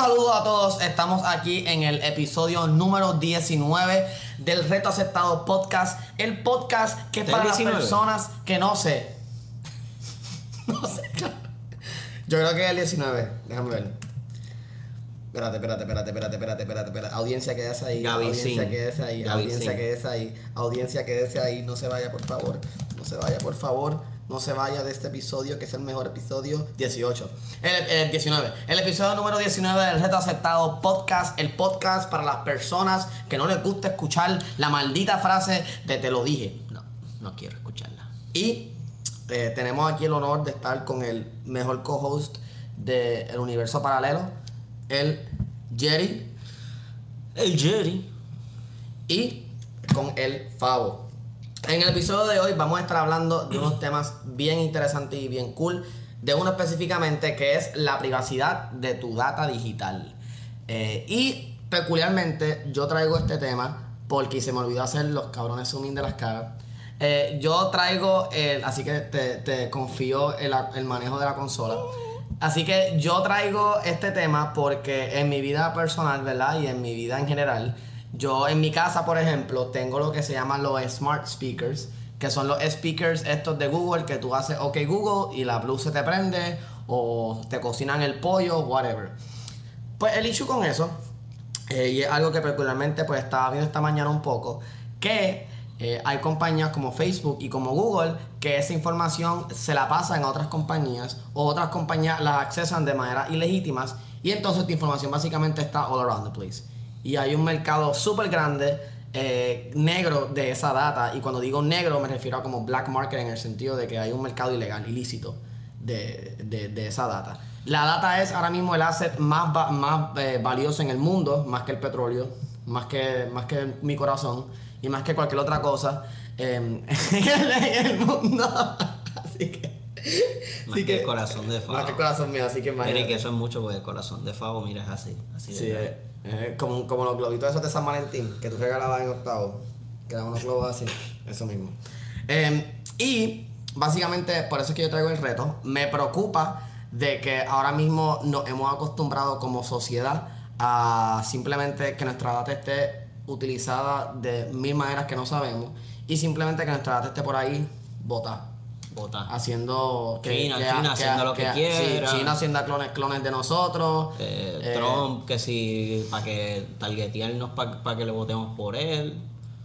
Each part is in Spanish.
saludo a todos, estamos aquí en el episodio número 19 del Reto Aceptado Podcast. El podcast que es para 19? Las personas que no sé. No sé. Yo creo que es el 19, déjame ver. Espérate. Audiencia, quédese ahí. Audiencia, quédese ahí. Audiencia, quédese ahí. Audiencia, quédese ahí. No se vaya, por favor. No se vaya, por favor. No se vaya de este episodio, que es el mejor episodio. 18. El 19. El episodio número 19 del Reto Aceptado Podcast. El podcast para las personas que no les gusta escuchar la maldita frase de te lo dije. No quiero escucharla. Y tenemos aquí el honor de estar con el mejor co-host del universo paralelo, el Jerry. Y con el Favo. En el episodio de hoy vamos a estar hablando de unos temas bien interesantes y bien cool. De uno específicamente que es la privacidad de tu data digital. Y peculiarmente yo traigo este tema porque se me olvidó hacer los cabrones zooming de las caras. Yo traigo así que te confío el manejo de la consola. Así que yo traigo este tema porque en mi vida personal, ¿verdad? Y en mi vida en general, yo en mi casa, por ejemplo, tengo lo que se llaman los smart speakers, que son los speakers estos de Google, que tú haces OK Google y la luz se te prende o te cocinan el pollo, whatever. Pues el issue con eso, y es algo que particularmente pues estaba viendo esta mañana un poco, que hay compañías como Facebook y como Google que esa información se la pasan a otras compañías o otras compañías las accesan de manera ilegítimas y entonces tu información básicamente está all around the place. Y hay un mercado súper grande negro de esa data, y cuando digo negro me refiero a como black market en el sentido de que hay un mercado ilegal, ilícito de esa data. La data es ahora mismo el asset más valioso en el mundo, más que el petróleo, más que mi corazón y más que cualquier otra cosa en el mundo. Así que más que el corazón de Favo. Más que el corazón mío, así que imagínate. Mire que eso es mucho, porque el corazón de Favo, mira, es así sí, como los globitos esos de San Valentín que tú regalabas en octavo, que eran unos globos así, eso mismo. Y básicamente por eso es que yo traigo el reto. Me preocupa de que ahora mismo nos hemos acostumbrado como sociedad a simplemente que nuestra data esté utilizada de mil maneras que no sabemos, y simplemente que nuestra data esté por ahí botada. Haciendo China haciendo lo que quiera. Sí, China haciendo clones de nosotros. Trump, que si para que targetearnos para que le votemos por él.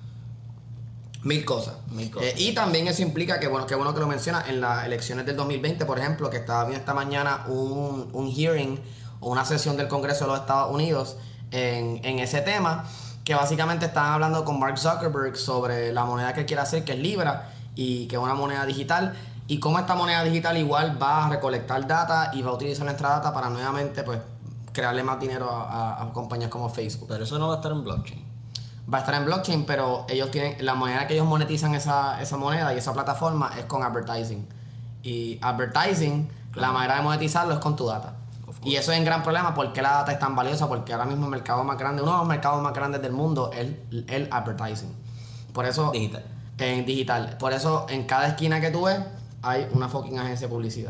Mil cosas. Y también eso implica que, bueno que lo menciona, en las elecciones del 2020, por ejemplo, que estaba viendo esta mañana un hearing o una sesión del Congreso de los Estados Unidos en ese tema, que básicamente estaban hablando con Mark Zuckerberg sobre la moneda que él quiere hacer, que es Libra, y que es una moneda digital, y cómo esta moneda digital igual va a recolectar data y va a utilizar nuestra data para nuevamente pues crearle más dinero a compañías como Facebook. Pero eso no va a estar en blockchain. Va a estar en blockchain, pero ellos tienen la moneda que ellos monetizan esa moneda y esa plataforma es con advertising. Y advertising, la manera de monetizarlo es con tu data. Y eso es un gran problema. ¿Por qué la data es tan valiosa? Porque ahora mismo el mercado más grande, uno de los mercados más grandes del mundo es el advertising. Por eso digital. Por eso en cada esquina que tú ves hay una fucking agencia de publicidad.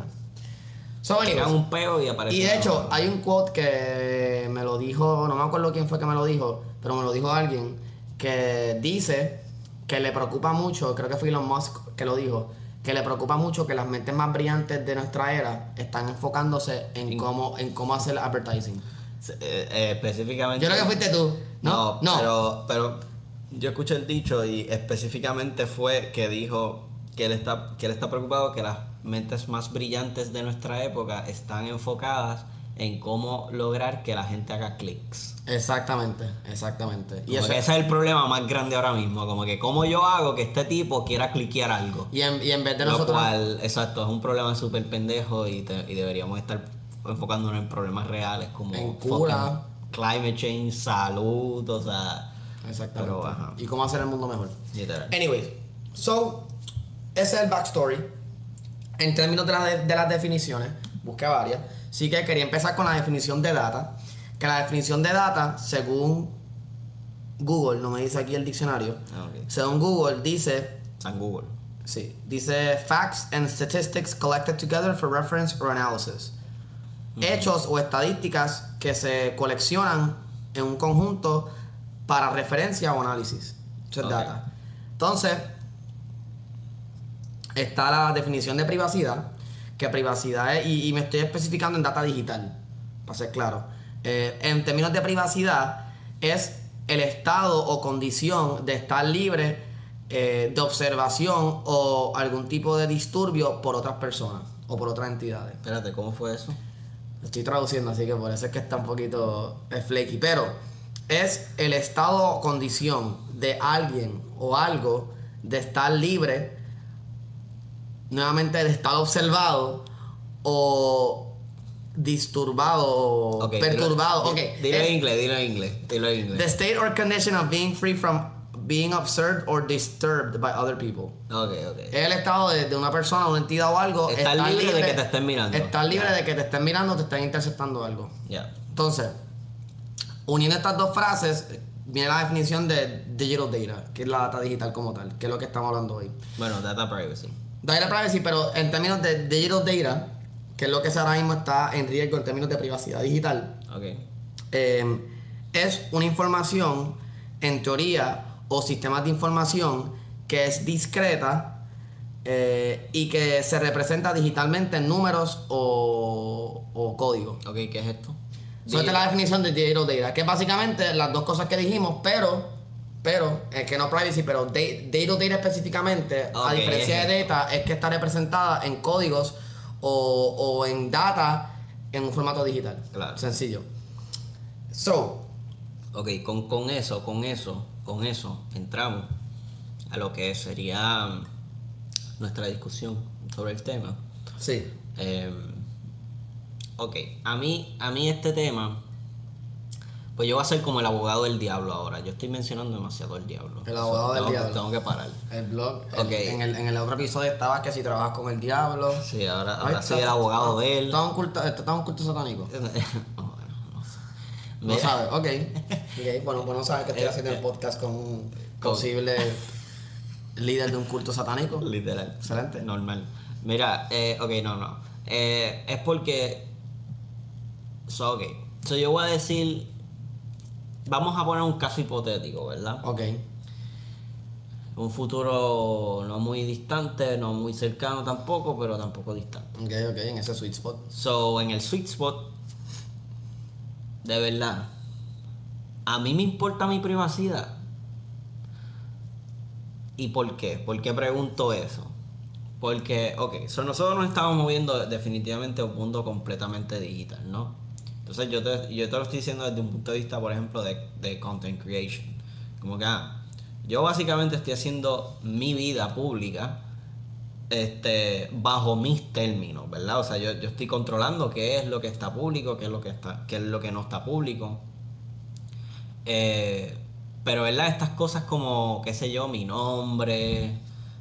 Tiran un peo y aparece. Y de hecho hay un quote que me lo dijo, no me acuerdo quién fue que me lo dijo, pero me lo dijo alguien que dice que le preocupa mucho, creo que fue Elon Musk que lo dijo, que le preocupa mucho que las mentes más brillantes de nuestra era están enfocándose en cómo hacer advertising. Específicamente. Yo creo que fuiste tú. No. Pero yo escuché el dicho y específicamente fue que dijo que él está preocupado que las mentes más brillantes de nuestra época están enfocadas en cómo lograr que la gente haga clics. Exactamente. Y ese es el problema más grande ahora mismo, como que cómo yo hago que este tipo quiera cliquear algo. Y en vez de lo nosotros... cual, exacto, es un problema súper pendejo y deberíamos estar enfocándonos en problemas reales como en cura, climate change, salud, o sea... Exactamente. Pero, ajá. Y cómo hacer el mundo mejor. Literal. Anyways, ese es el backstory. En términos de las definiciones, busqué varias. Así que quería empezar con la definición de data. Que la definición de data, según Google, no me dice aquí el diccionario, Okay. Según Google dice... San Google. Sí, dice facts and statistics collected together for reference or analysis. Hechos o estadísticas que se coleccionan en un conjunto para referencia o análisis. Eso es data. Entonces, está la definición de privacidad, que privacidad es, y me estoy especificando en data digital, para ser claro. En términos de privacidad, es el estado o condición de estar libre de observación o algún tipo de disturbio por otras personas o por otras entidades. Espérate, ¿cómo fue eso? Estoy traduciendo, así que por eso es que está un poquito flaky. Pero es el estado o condición de alguien o algo de estar libre, nuevamente de estar observado o disturbado o perturbado. Dilo en inglés. The state or condition of being free from being observed or disturbed by other people. Es el estado de una persona, una entidad o algo. Estar libre de que te estén mirando. Estar libre de que te estén mirando, te estén interceptando algo. Entonces, uniendo estas dos frases, viene la definición de digital data, que es la data digital como tal, que es lo que estamos hablando hoy. Bueno, data privacy. Data privacy, pero en términos de digital data, que es lo que ahora mismo está en riesgo en términos de privacidad digital, es una información, en teoría, o sistemas de información que es discreta y que se representa digitalmente en números o códigos. ¿Qué es esto? Esta es la definición de digital data, que es básicamente las dos cosas que dijimos, pero que no privacy, pero data data específicamente, a diferencia de data, es que está representada en códigos o en data en un formato digital. Claro. Sencillo. Con eso entramos a lo que sería nuestra discusión sobre el tema. Sí. A mí este tema, pues yo voy a ser como el abogado del diablo ahora. Yo estoy mencionando demasiado el diablo. El abogado del diablo. Tengo que parar. El blog. En el otro episodio estaba que si trabajas con el diablo. Sí, ahora soy el abogado de él. ¿Está un culto satánico? No sabes, ok. Bueno saber que estoy haciendo el podcast con un posible líder de un culto satánico. Literal. Excelente. Normal. Mira, no. Es porque... So yo voy a decir... Vamos a poner un caso hipotético, ¿verdad? Un futuro no muy distante, no muy cercano tampoco, pero tampoco distante. En ese sweet spot. En el sweet spot, de verdad, a mí me importa mi privacidad. ¿Y por qué? ¿Por qué pregunto eso? Porque, nosotros nos estamos moviendo definitivamente a un mundo completamente digital, ¿no? Entonces yo te lo estoy diciendo desde un punto de vista, por ejemplo, de content creation. Como que, yo básicamente estoy haciendo mi vida pública bajo mis términos, ¿verdad? O sea, yo estoy controlando qué es lo que está público, qué es lo que no está público. Pero, ¿verdad? Estas cosas como, qué sé yo, mi nombre,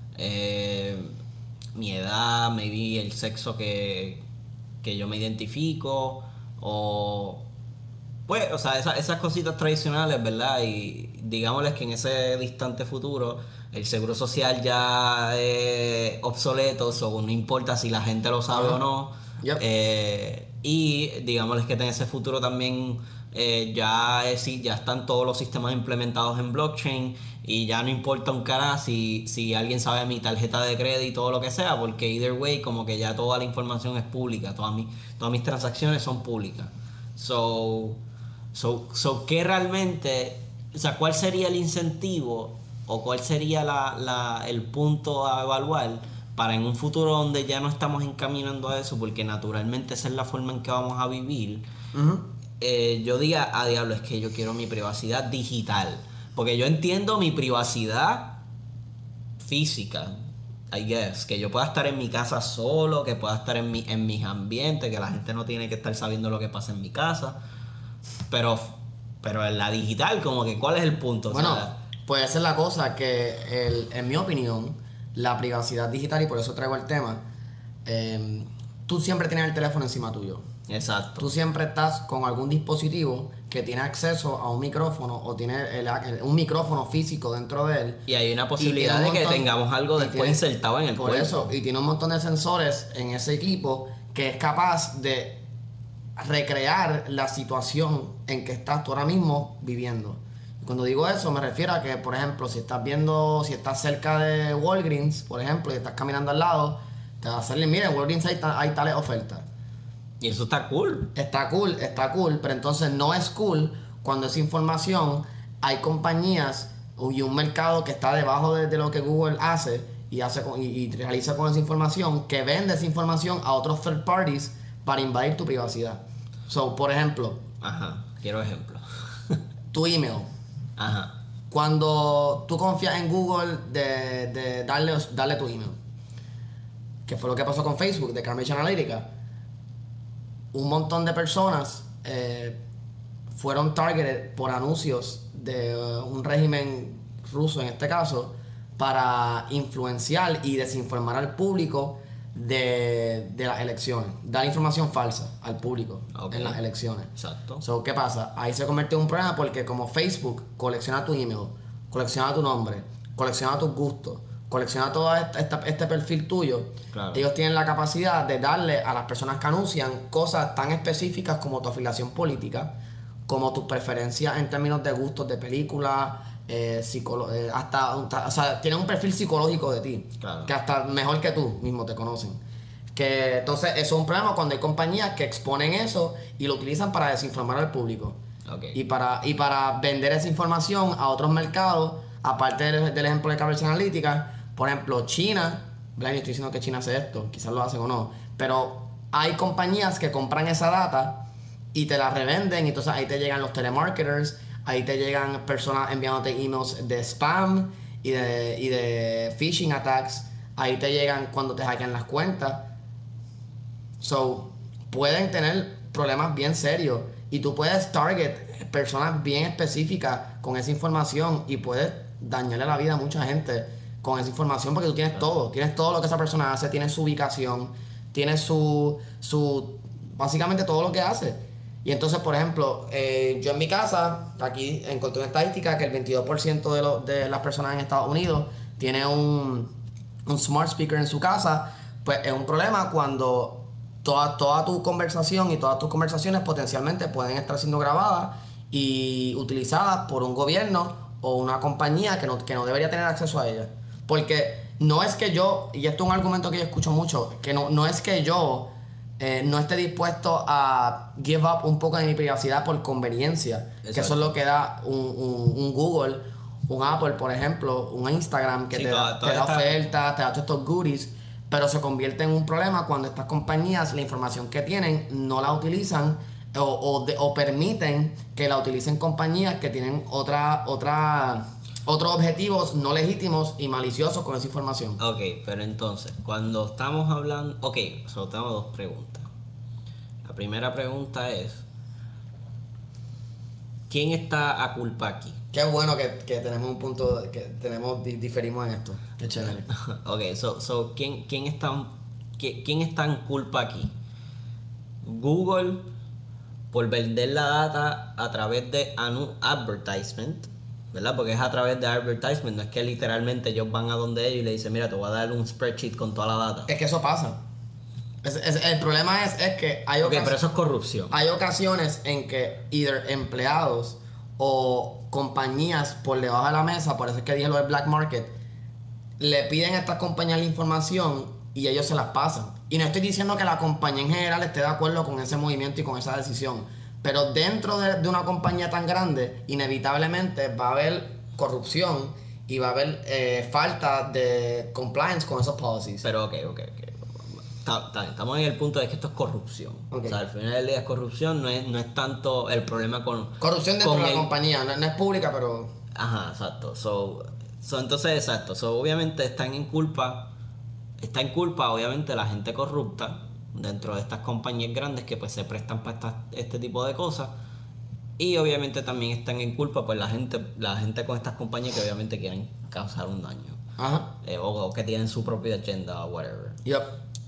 mi edad, maybe el sexo que yo me identifico, esas cositas tradicionales, ¿verdad? Y digámosles que en ese distante futuro el seguro social ya es obsoleto, no importa si la gente lo sabe o no. Y digámosles que en ese futuro también ya están todos los sistemas implementados en blockchain y ya no importa un carajo si alguien sabe mi tarjeta de crédito o lo que sea, porque either way como que ya toda la información es pública, todas mis transacciones son públicas. ¿Qué realmente, o sea, cuál sería el incentivo o cuál sería el punto a evaluar para en un futuro donde ya no estamos encaminando a eso, porque naturalmente esa es la forma en que vamos a vivir? Yo diga, diablo, es que yo quiero mi privacidad digital, porque yo entiendo mi privacidad física, I guess, que yo pueda estar en mi casa solo, que pueda estar en mis ambientes, que la gente no tiene que estar sabiendo lo que pasa en mi casa, pero en la digital, como que ¿cuál es el punto? Bueno, o sea, pues esa es la cosa, que en mi opinión, la privacidad digital, y por eso traigo el tema, tú siempre tienes el teléfono encima tuyo. Exacto. Tú siempre estás con algún dispositivo que tiene acceso a un micrófono o tiene un micrófono físico dentro de él. Y hay una posibilidad de que tengamos algo después insertado en el cuerpo. Por eso, y tiene un montón de sensores en ese equipo que es capaz de recrear la situación en que estás tú ahora mismo viviendo. Y cuando digo eso me refiero a que, por ejemplo, si estás cerca de Walgreens, por ejemplo, y estás caminando al lado, te va a salir, mira, en Walgreens hay tales ofertas. Y eso está cool. Está cool, pero entonces no es cool cuando esa información, hay compañías y un mercado que está debajo de lo que Google hace y realiza con esa información, que vende esa información a otros third parties para invadir tu privacidad. So, por ejemplo, Ajá, quiero ejemplo. tu email. Ajá. Cuando tú confías en Google de darle tu email, que fue lo que pasó con Facebook, de Cambridge Analytica, un montón de personas fueron targeted por anuncios de un régimen ruso en este caso, para influenciar y desinformar al público de las elecciones, dar información falsa al público en las elecciones. Exacto. So, ¿qué pasa? Ahí se convirtió en un problema porque como Facebook colecciona tu email, colecciona tu nombre, colecciona tus gustos, colecciona todo este perfil tuyo, claro, ellos tienen la capacidad de darle a las personas que anuncian cosas tan específicas como tu afiliación política, como tus preferencias en términos de gustos de películas, o sea, tienen un perfil psicológico de ti, claro, que hasta mejor que tú mismo te conocen. Que entonces eso es un problema cuando hay compañías que exponen eso y lo utilizan para desinformar al público. Okay. Y para vender esa información a otros mercados, aparte del ejemplo de Cambridge Analytica, por ejemplo, China, no estoy diciendo que China hace esto, quizás lo hacen o no, pero hay compañías que compran esa data y te la revenden, y entonces ahí te llegan los telemarketers, ahí te llegan personas enviándote emails de spam y de phishing attacks, ahí te llegan cuando te hackean las cuentas. So, pueden tener problemas bien serios y tú puedes target personas bien específicas con esa información y puedes dañarle la vida a mucha gente con esa información, porque tú tienes todo lo que esa persona hace, tienes su ubicación, tienes su básicamente todo lo que hace. Y entonces, por ejemplo, yo en mi casa, aquí encontré una estadística que el 22% de las personas en Estados Unidos tiene un smart speaker en su casa. Pues es un problema cuando toda tu conversación y todas tus conversaciones potencialmente pueden estar siendo grabadas y utilizadas por un gobierno o una compañía que no debería tener acceso a ellas. Porque no es que yo, y esto es un argumento que yo escucho mucho, que no es que yo no esté dispuesto a give up un poco de mi privacidad por conveniencia. Exacto. Que eso es lo que da un Google, un Apple, por ejemplo, un Instagram, que sí, te da ofertas, te da todos estos goodies, pero se convierte en un problema cuando estas compañías la información que tienen no la utilizan o permiten que la utilicen compañías que tienen otros objetivos no legítimos y maliciosos con esa información. Ok, pero entonces, cuando estamos hablando... Ok, solo tengo dos preguntas. La primera pregunta es... ¿quién está a culpa aquí? Qué bueno que tenemos un punto... que diferimos en esto. Qué chévere. Ok, ¿quién está en culpa aquí? Google, por vender la data a través de advertisement, ¿verdad? Porque es a través de advertisement, no es que literalmente ellos van a donde ellos y le dicen, mira, te voy a dar un spreadsheet con toda la data. Es que eso pasa. El problema es que hay ocasiones... pero eso es corrupción. Hay ocasiones en que empleados o compañías por debajo de la mesa, por eso es que dije lo del black market, le piden a estas compañías la información y ellos se las pasan. Y no estoy diciendo que la compañía en general esté de acuerdo con ese movimiento y con esa decisión, pero dentro de una compañía tan grande, inevitablemente va a haber corrupción y va a haber falta de compliance con esos policies. Pero ok. Estamos en el punto de que esto es corrupción. Okay. O sea, al final del día es corrupción, no es tanto el problema con... corrupción dentro de la compañía, no es pública, pero... Ajá, exacto. Entonces, exacto. Obviamente está en culpa, obviamente, la gente corrupta dentro de estas compañías grandes que pues se prestan para este tipo de cosas, y obviamente también están en culpa pues la gente con estas compañías que obviamente quieren causar un daño. Ajá. O que tienen su propia agenda o whatever. Yep.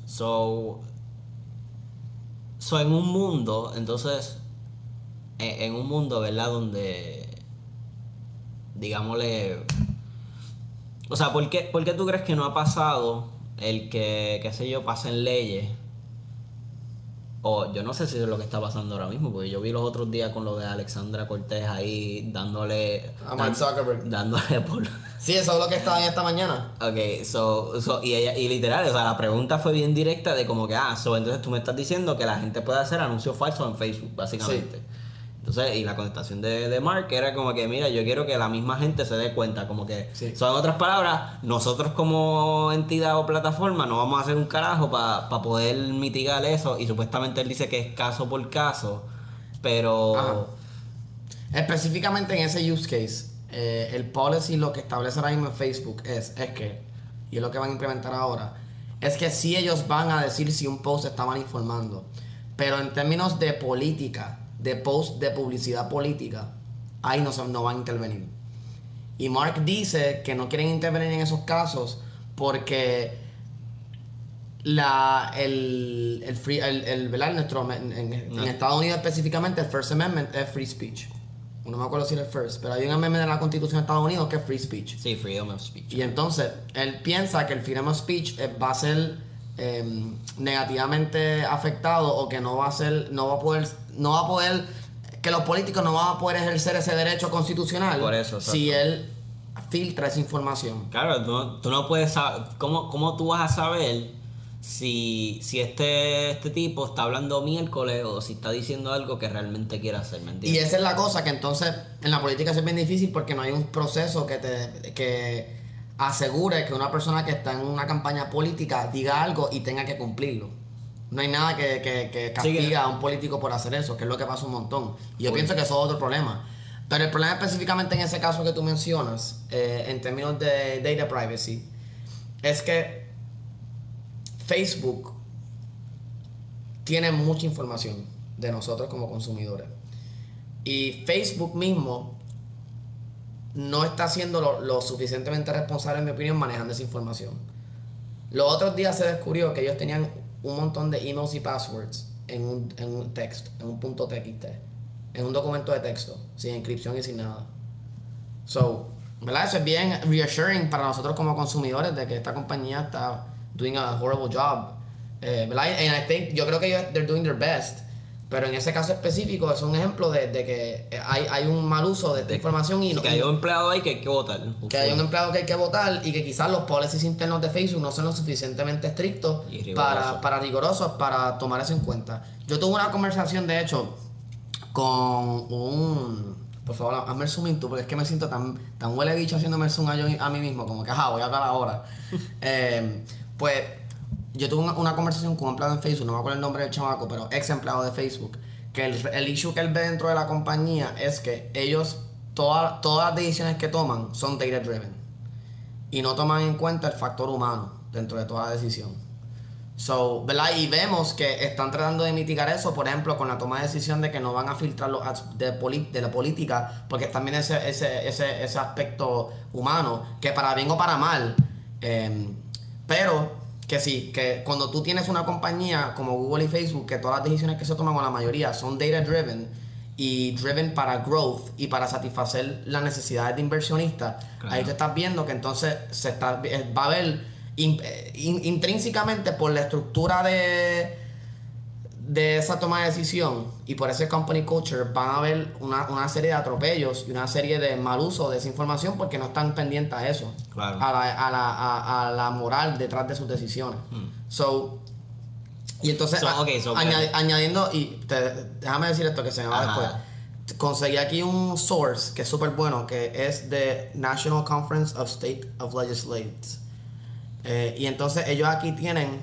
En un mundo, entonces, en un mundo, ¿verdad? Donde, digámosle, o sea, ¿por qué tú crees que no ha pasado el que, qué sé yo, pasen leyes O yo no sé si es lo que está pasando ahora mismo, porque yo vi los otros días con lo de Alexandra Cortés ahí dándole... A Mark Zuckerberg. Dándole por... Sí, eso es lo que estaba en esta mañana. Ok, y literal, o sea, la pregunta fue bien directa de como que, entonces tú me estás diciendo que la gente puede hacer anuncios falsos en Facebook, básicamente. Sí. Entonces, y la contestación de Mark era como que, mira, yo quiero que la misma gente se dé cuenta, como que, Sí. son otras palabras, nosotros como entidad o plataforma no vamos a hacer un carajo para poder mitigar eso, y supuestamente él dice que es caso por caso, pero... Ajá. Específicamente en ese use case, el policy lo que establece ahora mismo en Facebook es que, y es lo que van a implementar ahora, es que sí ellos van a decir si un post está mal informando, pero en términos de política, de post de publicidad política, ahí no van a intervenir. Y Mark dice que no quieren intervenir en esos casos porque en Estados Unidos específicamente el First Amendment es free speech. No me acuerdo si era el first, pero hay un amendment de la Constitución de Estados Unidos que es free speech. Sí, freedom of speech. Y entonces él piensa que el freedom of speech va a ser negativamente afectado, o que no va a poder, que los políticos no van a poder ejercer ese derecho constitucional. Por eso, exacto. Si él filtra esa información. Claro, tú no puedes saber, ¿cómo tú vas a saber si este tipo está hablando miércoles o si está diciendo algo que realmente quiere hacer? ¿Me entiendes? Y esa es la cosa, que entonces en la política es bien difícil porque no hay un proceso que asegure que una persona que está en una campaña política diga algo y tenga que cumplirlo. No hay nada que castiga a un político por hacer eso, que es lo que pasa un montón. Y yo pienso que eso es otro problema. Pero el problema específicamente en ese caso que tú mencionas, en términos de data privacy, es que Facebook tiene mucha información de nosotros como consumidores. Y Facebook mismo no está siendo lo suficientemente responsable, en mi opinión, manejando esa información. Los otros días se descubrió que ellos tenían un montón de emails y passwords en un texto, en un .txt, en un documento de texto, sin inscripción y sin nada. So, ¿verdad? Eso es bien reassuring para nosotros como consumidores de que esta compañía está doing a horrible job. ¿Verdad? And I think, yo creo que they're doing their best. Pero en ese caso específico es un ejemplo de que hay un mal uso de esta información y que hay un empleado ahí que hay que votar. Que hay un empleado que hay que votar y que quizás los policies internos de Facebook no son lo suficientemente estrictos para rigurosos para tomar eso en cuenta. Yo tuve una conversación, de hecho, con un... Por favor, hazme el zoom in tú, porque es que me siento tan huele bicho haciéndome el zoom a mí mismo, como que, voy a hablar ahora. Pues... Yo tuve una conversación con un empleado en Facebook, no me acuerdo el nombre del chamaco, pero ex empleado de Facebook, que el issue que él ve dentro de la compañía es que ellos, todas las decisiones que toman son data driven y no toman en cuenta el factor humano dentro de toda la decisión. So, ¿verdad? Y vemos que están tratando de mitigar eso, por ejemplo, con la toma de decisión de que no van a filtrar los ads de la política, porque también ese aspecto humano, que para bien o para mal, pero... Que sí, que cuando tú tienes una compañía como Google y Facebook, que todas las decisiones que se toman, o la mayoría, son data driven y driven para growth y para satisfacer las necesidades de inversionistas, claro. Ahí te estás viendo que entonces va a haber intrínsecamente, por la estructura de esa toma de decisión y por ese company culture, van a haber una serie de atropellos y una serie de mal uso de esa información porque no están pendientes a eso, claro. a la moral detrás de sus decisiones. Y entonces añadiendo, y déjame decir esto que se me va después. Conseguí aquí un source que es súper bueno, que es de National Conference of State of Legislators, y entonces ellos aquí tienen,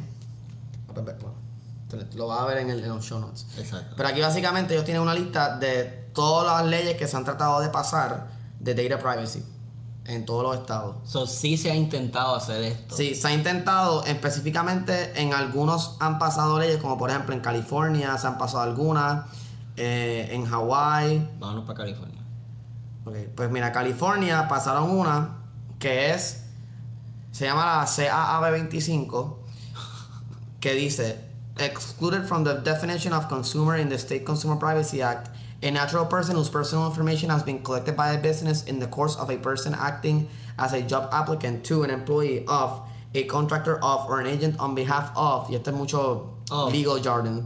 lo vas a ver en los show notes. Exacto. Pero aquí básicamente ellos tienen una lista de todas las leyes que se han tratado de pasar de data privacy en todos los estados. Sí se ha intentado hacer esto. Sí, se ha intentado. Específicamente en algunos han pasado leyes, como por ejemplo en California se han pasado algunas, en Hawái. Vámonos para California. Okay, pues mira, California pasaron una que se llama la CAAB 25, que dice: excluded from the definition of consumer in the State Consumer Privacy Act, a natural person whose personal information has been collected by a business in the course of a person acting as a job applicant to an employee of, a contractor of, or an agent on behalf of, y este es mucho legal jargon,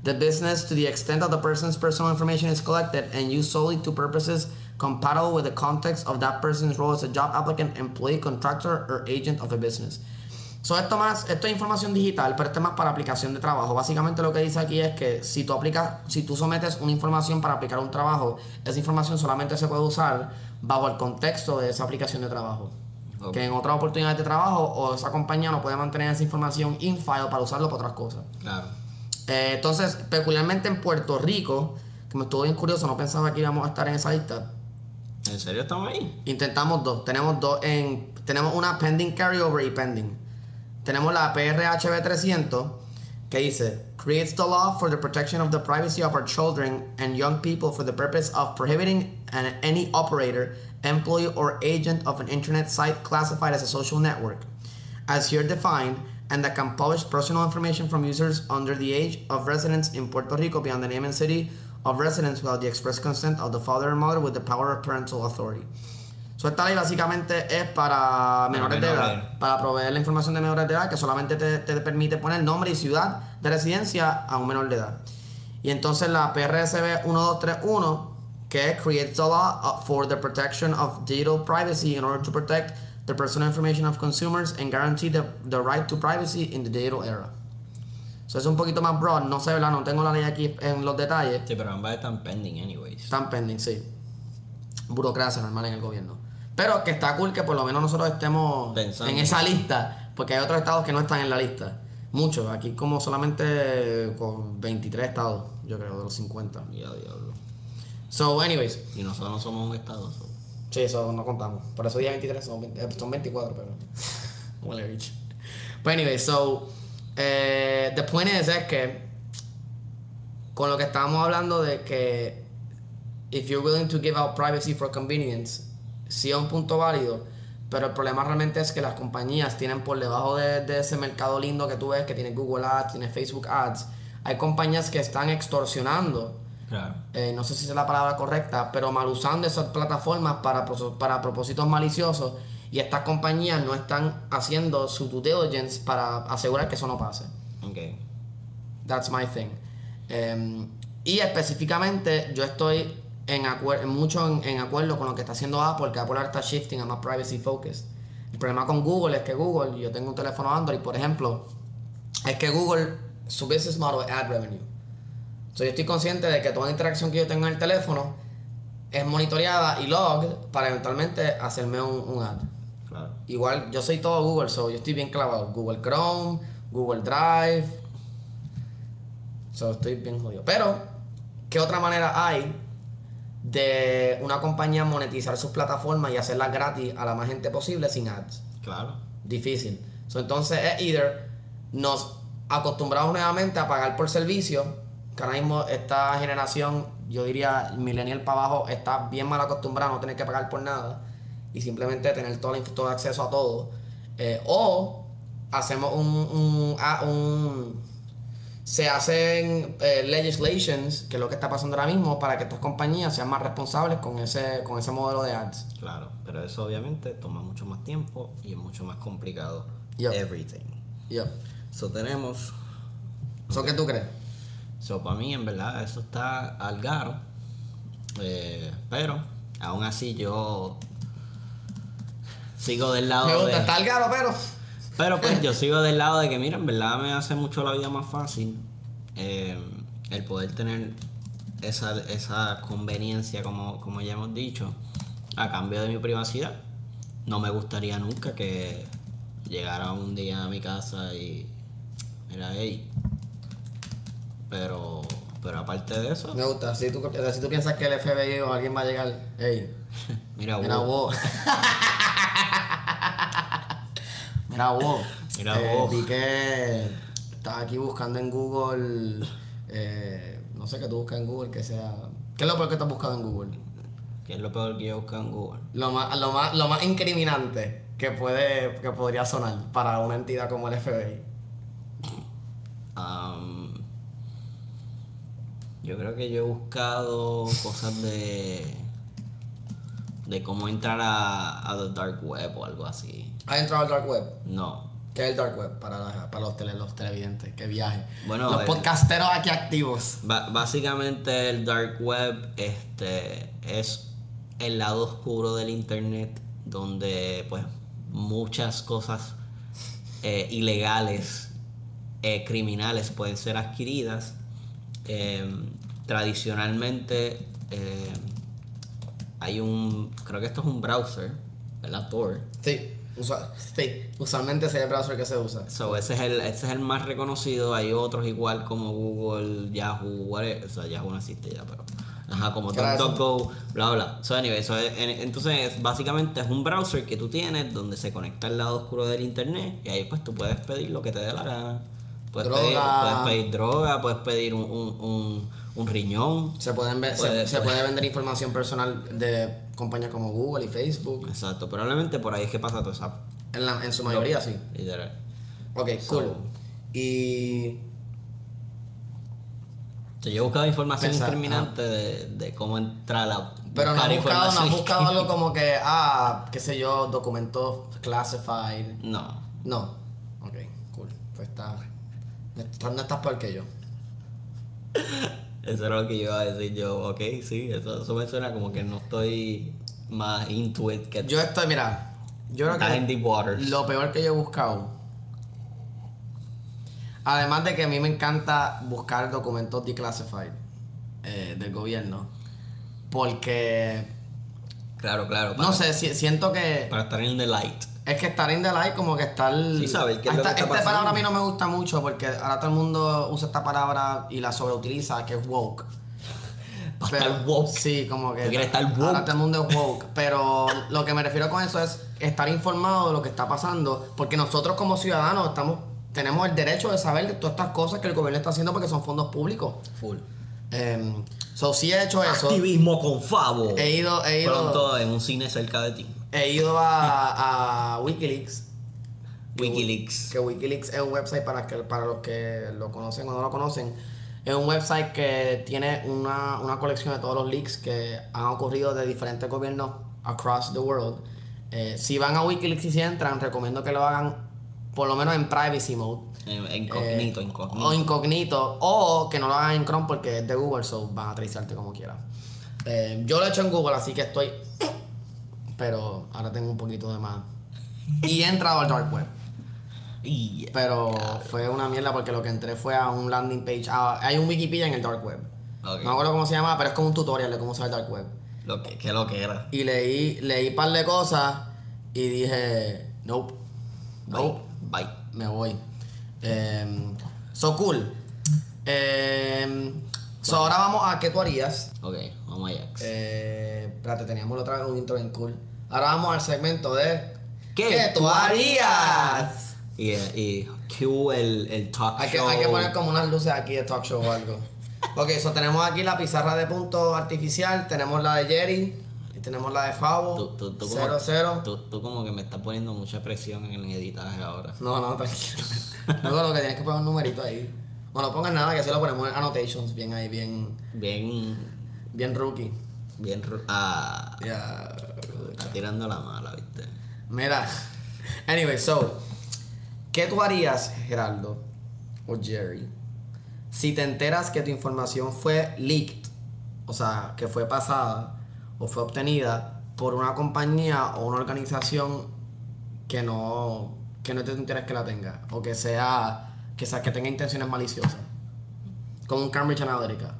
the business to the extent that the person's personal information is collected and used solely to purposes compatible with the context of that person's role as a job applicant, employee, contractor, or agent of a business. So esto es información digital, pero esto es más para aplicación de trabajo. Básicamente lo que dice aquí es que si tú sometes una información para aplicar un trabajo, esa información solamente se puede usar bajo el contexto de esa aplicación de trabajo. Okay. Que en otras oportunidades de trabajo o esa compañía no puede mantener esa información in-file para usarlo para otras cosas. Claro. Entonces, peculiarmente en Puerto Rico, que me estuvo bien curioso, no pensaba que íbamos a estar en esa lista. ¿En serio estamos ahí? Intentamos dos. Tenemos una pending carryover y pending. Tenemos la PRHB 300 que dice creates the law for the protection of the privacy of our children and young people for the purpose of prohibiting any operator, employee or agent of an internet site classified as a social network as here defined and that can publish personal information from users under the age of residence in Puerto Rico beyond the name and city of residence without the express consent of the father or mother with the power of parental authority. So, esta ley básicamente es para menores de edad, para proveer la información de menores de edad, que solamente te permite poner nombre y ciudad de residencia a un menor de edad. Y entonces la PRSB 1231, que creates the law for the protection of digital privacy in order to protect the personal information of consumers and guarantee the right to privacy in the digital era. So, es un poquito más broad, no sé, ¿verdad? No tengo la ley aquí en los detalles. Sí, pero ambas están pending anyways. Están pending, sí. Burocracia normal en el gobierno. Pero que está cool que por lo menos nosotros estemos pensando en esa lista, porque hay otros estados que no están en la lista. Muchos, aquí como solamente con 23 estados, yo creo, de los 50. Ya, diablo. So, anyways. Y nosotros no somos un estado. Sí, eso no contamos. Por eso día 23 son 24, pero... Huele bicho. But anyway, so... the point is que... Con lo que estábamos hablando de que... If you're willing to give out privacy for convenience... Sí es un punto válido, pero el problema realmente es que las compañías tienen por debajo de ese mercado lindo que tú ves, que tiene Google Ads, tiene Facebook Ads, hay compañías que están extorsionando, claro. No sé si es la palabra correcta, pero mal usando esas plataformas para propósitos maliciosos, y estas compañías no están haciendo su due diligence para asegurar que eso no pase. Okay. That's my thing. Y específicamente yo estoy en acuerdo con lo que está haciendo Apple, que Apple ahora está shifting a más privacy focused. El problema con Google es que Google, yo tengo un teléfono Android, por ejemplo, es que Google, su business model es ad revenue. So, yo estoy consciente de que toda interacción que yo tengo en el teléfono es monitoreada y log para eventualmente hacerme un ad. Claro. Igual, yo soy todo Google, so yo estoy bien clavado. Google Chrome, Google Drive. So, estoy bien jodido. Pero, ¿qué otra manera hay de una compañía monetizar sus plataformas y hacerlas gratis a la más gente posible sin ads? Claro. Difícil. So, entonces es either nos acostumbramos nuevamente a pagar por servicio, que ahora mismo esta generación, yo diría millennial para abajo, está bien mal acostumbrada a no tener que pagar por nada y simplemente tener todo acceso a todo, o hacemos se hacen legislations, que es lo que está pasando ahora mismo, para que estas compañías sean más responsables con ese modelo de ads. Claro, pero eso obviamente toma mucho más tiempo y es mucho más complicado. Yep. Everything. Yep. So tenemos... ¿So qué tú crees? So para mí en verdad eso está al garo, pero aún así yo sigo del lado me gusta, está al garo, pero pues yo sigo del lado de que, mira, en verdad me hace mucho la vida más fácil el poder tener esa conveniencia, como ya hemos dicho, a cambio de mi privacidad. No me gustaría nunca que llegara un día a mi casa y mira, hey. Pero aparte de eso... Me gusta, si tú piensas que el FBI o alguien va a llegar, hey. Mira vos. Mira vos. Vi que estaba aquí buscando en Google, no sé qué tú buscas en Google, que sea... ¿Qué es lo peor que tú has buscado en Google? ¿Qué es lo peor que yo he buscado en Google? Lo más incriminante que podría sonar para una entidad como el FBI. Yo creo que yo he buscado cosas de cómo entrar a the dark web o algo así. ¿Has entrado al dark web? No, ¿Qué es el dark web para los televidentes? Que viaje. Bueno, los podcasteros aquí activos. Básicamente el dark web es el lado oscuro del internet donde pues muchas cosas ilegales, criminales pueden ser adquiridas. Tradicionalmente creo que esto es un browser, ¿verdad? Tor. Sí, usualmente ese es el browser que se usa. So, ese es el más reconocido. Hay otros igual como Google, Yahoo, whatever. O sea, Yahoo no existe ya, pero como DuckDuckGo, bla bla. So, anyway, entonces básicamente es un browser que tú tienes donde se conecta al lado oscuro del internet y ahí pues tú puedes pedir lo que te dé la gana. Puedes pedir droga, puedes pedir un riñón. Se puede vender información personal de compañías como Google y Facebook. Exacto, probablemente por ahí es que pasa todo eso. En su mayoría sí. Literal. Ok, cool. Y yo he buscado información incriminante de cómo entrar a pero no has buscado algo como que, qué sé yo, documentos classified. No. No. Ok, cool. Pues no estás peor que yo. Eso era lo que yo iba a decir yo. Ok, sí, eso me suena como que no estoy más into it que... Yo creo que in deep waters. Lo peor que yo he buscado, además de que a mí me encanta buscar documentos declassified del gobierno, porque claro, no sé, siento que para estar in the light. Es que estar in the light como que estar... Sí, sabes qué es lo que está esta pasando. palabra a mí no me gusta mucho porque ahora todo el mundo usa esta palabra y la sobreutiliza, que es woke. Estar woke. Sí, como que... ¿Tú quieres estar woke? Ahora todo el mundo es woke. Pero lo que me refiero con eso es estar informado de lo que está pasando, porque nosotros como ciudadanos tenemos el derecho de saber de todas estas cosas que el gobierno está haciendo porque son fondos públicos. Full. Sí he hecho eso. Activismo con Favo. He ido pronto en un cine cerca de ti. He ido a Wikileaks. Wikileaks. Que Wikileaks es un website para los que lo conocen o no lo conocen. Es un website que tiene una colección de todos los leaks que han ocurrido de diferentes gobiernos across the world. Si van a Wikileaks y si entran, recomiendo que lo hagan por lo menos en privacy mode. Incógnito. O incógnito. O que no lo hagan en Chrome porque es de Google, so van a tracearte como quieran. Yo lo he hecho en Google, así que estoy... Pero ahora tengo un poquito de más. Y he entrado al dark web. Pero fue una mierda porque lo que entré fue a un landing page. Hay un Wikipedia en el dark web. Okay. No me acuerdo cómo se llama, pero es como un tutorial de cómo usar el dark web. ¿Qué lo que era? Y leí un par de cosas y dije, nope. Bye. Me voy. So cool. So ahora vamos a ¿qué tú harías? Ok, vamos allá. Espérate, teníamos otra vez un intro bien cool. Ahora vamos al segmento de ¿Qué tú harías? Y cue el talk show. Hay que poner como unas luces aquí de talk show o algo. Ok, so tenemos aquí la pizarra de punto artificial, tenemos la de Jerry y tenemos la de Favo. 0-0. Tú como que me estás poniendo mucha presión en el editaje ahora. No, tranquilo. Luego lo que tienes que poner un numerito ahí. Bueno, no pongas nada, que así lo ponemos en annotations, bien ahí, bien rookie. Está tirando la mala, ¿viste? Mira, anyway, so, ¿qué tú harías, Geraldo o Jerry, si te enteras que tu información fue leaked? O sea, que fue pasada o fue obtenida por una compañía o una organización que no te interesa que la tenga, o que tenga intenciones maliciosas, como un Cambridge Analytica.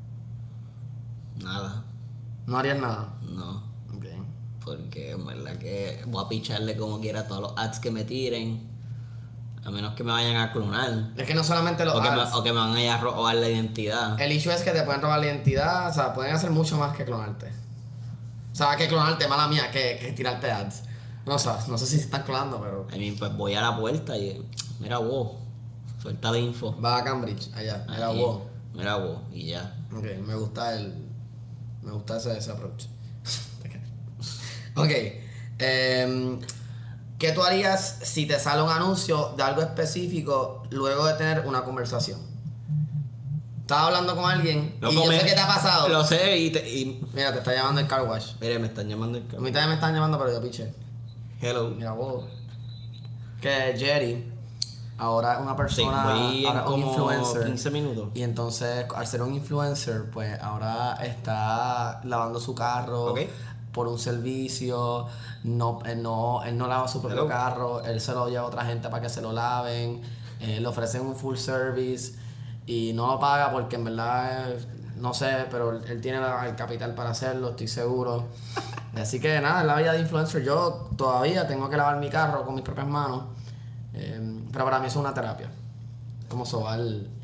Nada. ¿No harías nada? No. Ok. Porque en verdad que voy a picharle como quiera a todos los ads que me tiren. A menos que me vayan a clonar. Es que no solamente los ads. O que me van a ir a robar la identidad. El issue es que te pueden robar la identidad. O sea, pueden hacer mucho más que clonarte. O sea, que clonarte, mala mía, que tirarte ads. No sé si se están clonando, pero... I mean, pues voy a la puerta y... Mira vos. Suelta la info. Va a Cambridge, allá. Mira vos. Mira vos. Y ya. Ok, me gusta ese approach. Ok. ¿Qué tú harías si te sale un anuncio de algo específico luego de tener una conversación? Estás hablando con alguien y yo sé que te ha pasado. Lo sé y... Mira, te está llamando el car wash. Mira, me están llamando el A mí también me están llamando, pero yo piché. Hello. Mira vos. que Jerry ahora es una persona, voy en ahora es un como influencer. 15 minutos. Y entonces, al ser un influencer, pues ahora está lavando su carro Ok. por un servicio. Él no lava su propio Hello. carro, él se lo lleva a otra gente para que se lo laven. Le ofrecen un full service y no lo paga porque en verdad, no sé, pero él tiene el capital para hacerlo, estoy seguro. Así que nada, en la vida de influencer yo todavía tengo que lavar mi carro con mis propias manos. Pero para mí eso es una terapia. Como sobar.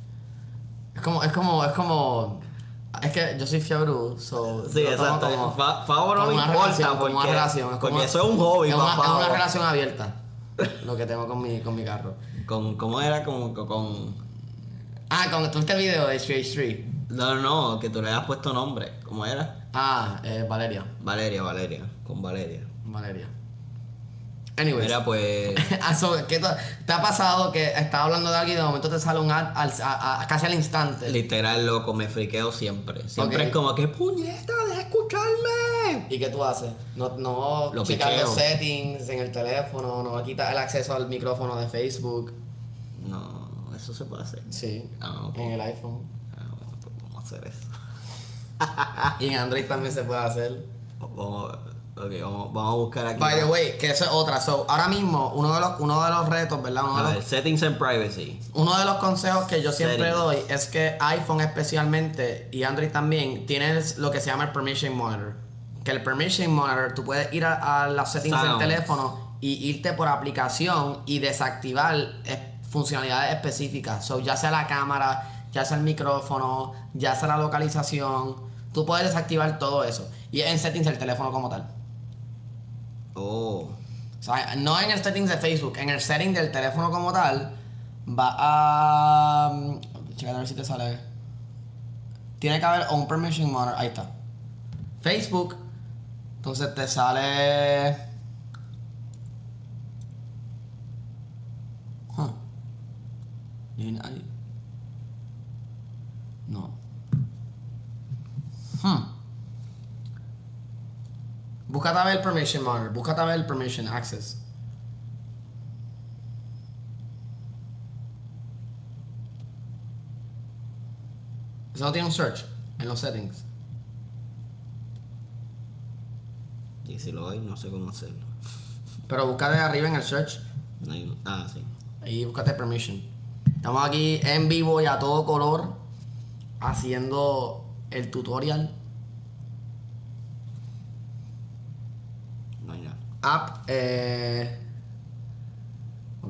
Es que yo soy fiebre, so Sí, lo tomo exacto. como- Favor no como me una importa relación, como porque, una relación, es porque como- eso es un hobby, es una papá. relación abierta. Lo que tengo con mi carro. ¿Cómo era? Con... ¿Tú viste el video de Street? No, que tú le has puesto nombre. ¿Cómo era? Valeria. Valeria. Con Valeria. Anyways. Mira, pues... ¿Qué te ha pasado que estás hablando de alguien y de momento te sale un ad casi al instante? Literal, loco, me friqueo siempre. Siempre Ok. es como que, puñeta, deja escucharme. ¿Y qué tú haces? No Lo checar picheo. los settings en el teléfono, no quitas el acceso al micrófono de Facebook. No, eso se puede hacer. Sí, Ok. en el iPhone. Bueno, pues vamos a hacer eso. Y en Android también se puede hacer. Vamos a buscar aquí. By the way, que eso es otra. So, ahora mismo, uno de los retos, ¿verdad? A ver, settings and privacy. Uno de los consejos que yo siempre Settings. doy es que iPhone especialmente y Android también tienes lo que se llama el Permission Monitor. Que el Permission Monitor, tú puedes ir a las settings del Sounds. teléfono y irte por aplicación y desactivar funcionalidades específicas. So, ya sea la cámara, ya sea el micrófono, ya sea la localización. Tú puedes desactivar todo eso. Y es en settings del teléfono como tal. Oh. O sea, no en el settings de Facebook, en el setting del teléfono como tal, va a... Checa a ver si te sale. Tiene que haber un permission monitor. Ahí está. Facebook. Entonces te sale... ¿Viene ahí? No. Búscate a ver el permission monitor. Búscate a ver el permission access. Eso no tiene un search en los settings. Y si lo hay, no sé cómo hacerlo. Pero búscate arriba en el search. No hay- sí. Ahí búscate permission. Estamos aquí en vivo y a todo color haciendo el tutorial. No hay nada. App. Ok.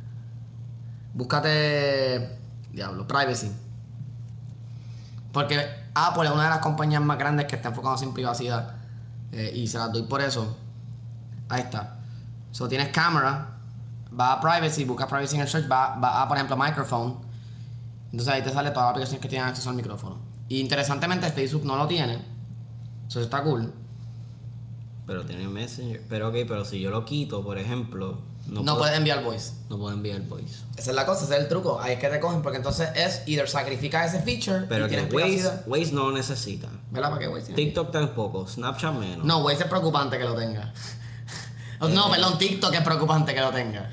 Búscate. Diablo, privacy. Porque Apple es una de las compañías más grandes que está enfocada en privacidad. Y se las doy por eso. Ahí está. So tienes cámara. Va a privacy, busca privacy en el search. Va a, por ejemplo, microphone. Entonces ahí te sale todas las aplicaciones que tienen acceso al micrófono. Y interesantemente Facebook no lo tiene. Eso está cool. Pero tiene Messenger. Pero ok, pero si yo lo quito, por ejemplo, No puedes enviar voice. no puedo enviar voice. Esa es la cosa, ese es el truco. Ahí es que te cogen, porque entonces es either sacrifica ese feature Pero y que tienes privacidad. Waze no lo necesita. ¿Verdad? ¿Para qué Waze tiene? TikTok tampoco, Snapchat menos. No, Waze es preocupante que lo tenga. No, perdón, TikTok es preocupante que lo tenga.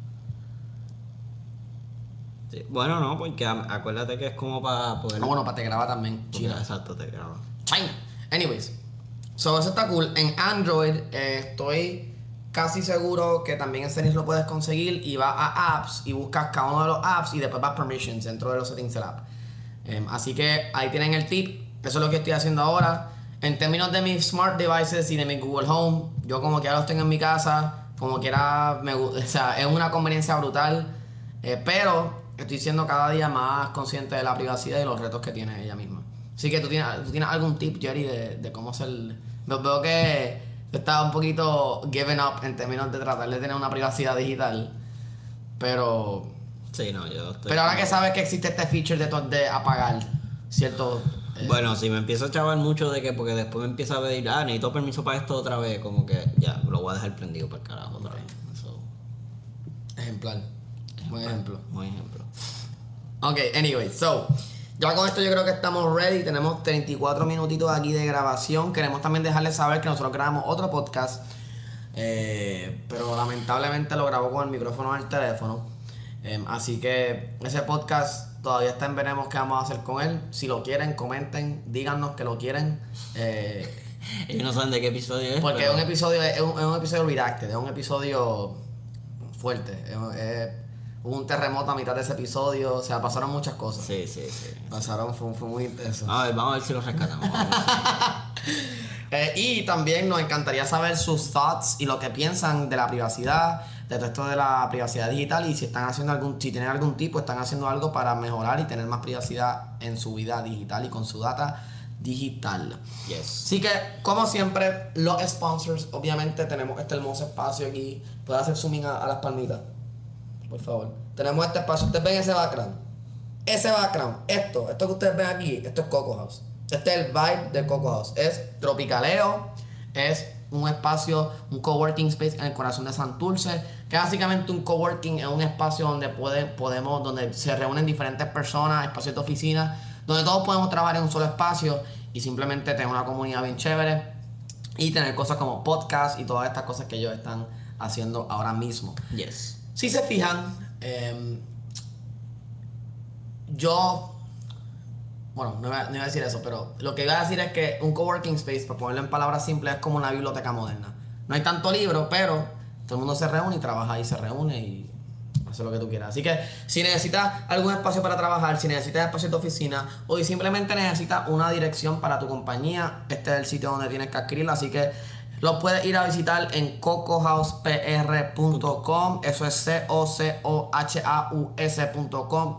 Sí, bueno, no, porque acuérdate que es como para poder... No, bueno, para te graba también. porque, China. exacto, te graba. China. Anyways. So, eso está cool. En Android estoy casi seguro que también en settings lo puedes conseguir y vas a apps y buscas cada uno de los apps y después vas a permissions dentro de los settings del app. Así que ahí tienen el tip. Eso es lo que estoy haciendo ahora. En términos de mis smart devices y de mi Google Home, yo como quiera los tengo en mi casa, como quiera, o sea, es una conveniencia brutal, pero estoy siendo cada día más consciente de la privacidad y los retos que tiene ella misma. Así que tú tienes algún tip, Jerry, de cómo hacer... Veo que está un poquito given up en términos de tratar de tener una privacidad digital, pero... Sí, no, yo estoy... Pero ahora que sabes que existe este feature de apagar cierto... Bueno, si me empieza a chavar mucho de que, porque después me empieza a pedir, necesito permiso para esto otra vez, como que ya, lo voy a dejar prendido para el carajo otra vez. Eso, Ejemplar. Buen ejemplo. buen ejemplo. Ok, anyway, so, ya con esto yo creo que estamos ready. Tenemos 34 minutitos aquí de grabación. Queremos también dejarles saber que nosotros grabamos otro podcast pero lamentablemente lo grabó con el micrófono del teléfono. Así que ese podcast todavía está en veremos qué vamos a hacer con él. Si lo quieren, comenten, díganos que lo quieren. Ellos no saben de qué episodio es. Porque pero... es un episodio redacted, es un episodio fuerte. Hubo un terremoto a mitad de ese episodio, o sea, pasaron muchas cosas. Sí. Fue muy intenso. Vamos a ver si lo rescatamos. Y también nos encantaría saber sus thoughts y lo que piensan de la privacidad, de todo esto de la privacidad digital, y si están haciendo si tienen algún tipo, están haciendo algo para mejorar y tener más privacidad en su vida digital y con su data digital. Yes. Así que, como siempre, los sponsors, obviamente tenemos este hermoso espacio aquí. ¿Puedes hacer zooming a las palmitas? Por favor. Tenemos este espacio. ¿Ustedes ven ese background? Ese background, esto que ustedes ven aquí, esto es Coco House. Este es el vibe de Coco House. Es tropicaleo, es un espacio, un coworking space en el corazón de Santurce, que básicamente un coworking es un espacio donde donde se reúnen diferentes personas, espacios de oficina, donde todos podemos trabajar en un solo espacio y simplemente tener una comunidad bien chévere y tener cosas como podcast y todas estas cosas que ellos están haciendo ahora mismo. Yes. Si se fijan, bueno, no iba a decir eso, pero lo que iba a decir es que un coworking space, para ponerlo en palabras simples, es como una biblioteca moderna. No hay tanto libro, pero todo el mundo se reúne y trabaja y se reúne y hace lo que tú quieras. Así que si necesitas algún espacio para trabajar, si necesitas espacio de oficina o si simplemente necesitas una dirección para tu compañía, este es el sitio donde tienes que adquirirla. Así que lo puedes ir a visitar en cocohousepr.com. Eso es cocohaus.com.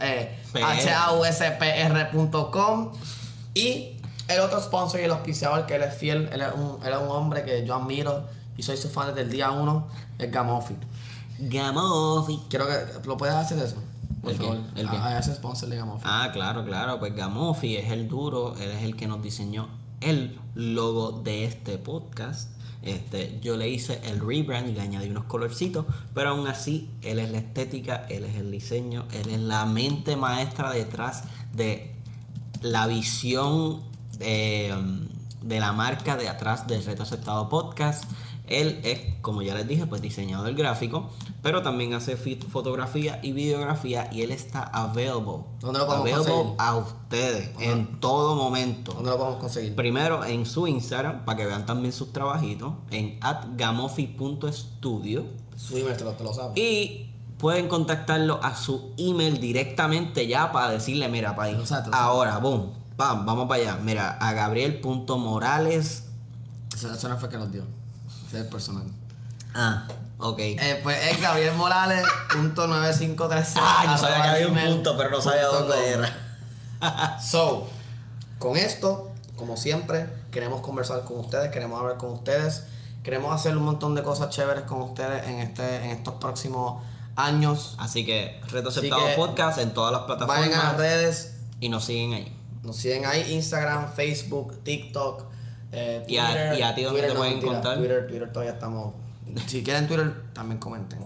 hauspr.com. Y el otro sponsor y el auspiciador, que él es fiel, él es un hombre que yo admiro y soy su fan desde el día 1, es Gamofi. Quiero que lo puedas hacer eso. Por favor. ¿El qué? A ese sponsor de Gamofi. Claro. Pues Gamofi es el duro, él es el que nos diseñó el logo de este podcast. Yo le hice el rebrand y le añadí unos colorcitos, pero aún así él es la estética, él es el diseño, él es la mente maestra detrás de la visión de la marca de atrás del Reto Aceptado Podcast. Él es, como ya les dije, pues diseñador gráfico, pero también hace fotografía y videografía, y él está available. ¿Dónde lo podemos conseguir? A ustedes en todo momento. ¿Dónde lo podemos conseguir? Primero en su Instagram, para que vean también sus trabajitos, en @gamofi.studio. Su email te lo sabes. Y pueden contactarlo a su email directamente ya para decirle, mira, para ir. Ahora, boom, vamos para allá. Mira, a gabriel.morales. Eso no fue que nos dio. Ese es el personal. Ok. Pues es gabrielmorales.9536. Yo sabía que había un punto, pero no sabía dónde era. So, con esto, como siempre, queremos conversar con ustedes, queremos hablar con ustedes, queremos hacer un montón de cosas chéveres con ustedes en estos próximos años. Así que Reto Aceptado Podcast en todas las plataformas. Vayan a las redes y nos siguen ahí. Instagram, Facebook, TikTok, Twitter. Y a ti dónde te pueden encontrar. Twitter todavía estamos. Si quieren Twitter, también comenten.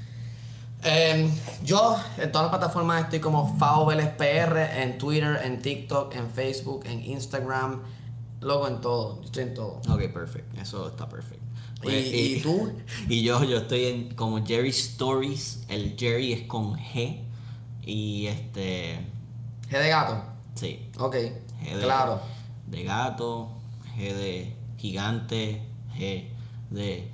Yo en todas las plataformas estoy como FaoVélezPR, en Twitter, en TikTok, en Facebook, en Instagram, luego en todo. Yo estoy en todo. Ok, perfecto. Eso está perfecto. ¿Y tú? Y yo estoy como Jerry Stories. El Jerry es con G. Y G de gato. Sí. Ok. G claro. De gato, G de gigante, G de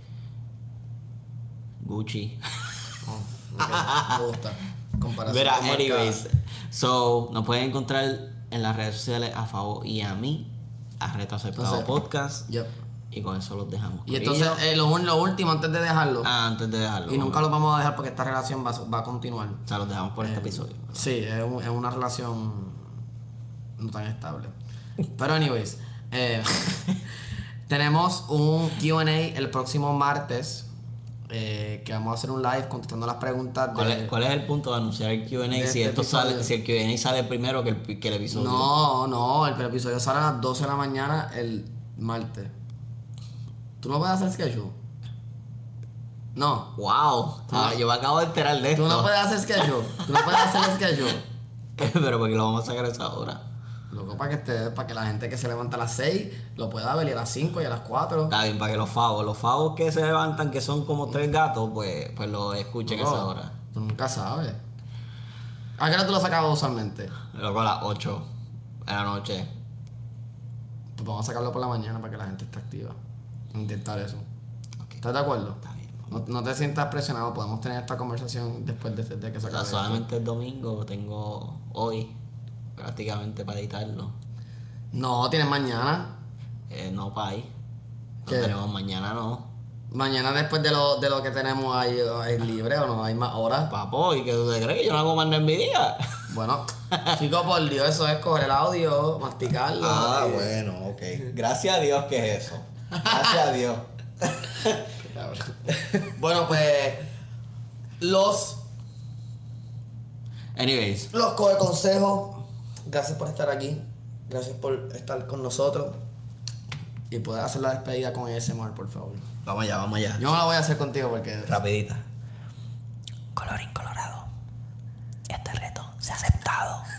Gucci. Okay. Me gusta. Comparación. Mira, con marca. anyways. Nos pueden encontrar en las redes sociales a Favo y a mí, a Reto Aceptado Podcast. Yep. Y con eso los dejamos. Y entonces, lo último, antes de dejarlo. Antes de dejarlo. Y nunca lo vamos a dejar porque esta relación va a continuar. O sea, los dejamos por este episodio. Sí, es una relación no tan estable. Pero anyways, tenemos un Q&A el próximo martes. Que vamos a hacer un live contestando las preguntas. ¿Cuál es el punto de anunciar el Q&A si el Q&A sale primero que el episodio? No, el episodio sale a las 12 de la mañana el martes. ¿Tú no puedes hacer schedule? No. Wow. Yo me acabo de enterar de esto. Tú no puedes hacer schedule. Pero porque lo vamos a sacar a esa hora. Loco, para que la gente que se levanta a las 6 lo pueda ver y a las 5 y a las 4. Está bien, para que los favos que se levantan, que son como 3 gatos, pues lo escuchen a esa hora. Tú nunca sabes. ¿A qué hora tú lo sacabas usualmente? Luego a las 8 de la noche. Pues vamos a sacarlo por la mañana para que la gente esté activa. Intentar eso. Okay. ¿Estás de acuerdo? Está bien. No te sientas presionado, podemos tener esta conversación después de que se O sea, acabe solamente el domingo tengo hoy prácticamente para editarlo. esto. No, tienes mañana. No, pay. No ¿Qué? tenemos mañana, no. Mañana después de lo que tenemos hay libre o no hay más horas. Papo, ¿y qué tú te crees? Que yo no hago más en mi día. Bueno, chico, por Dios, eso es coger el audio, masticarlo. y- Bueno, ok. Gracias a Dios que es eso. Gracias a Dios. Bueno, pues los Anyways, coge consejos. Gracias por estar aquí. Gracias por estar con nosotros. Y poder hacer la despedida con ASMR, por favor. vamos allá. Yo no la voy a hacer contigo porque... Rapidita. Colorín colorado. Este reto se ha aceptado.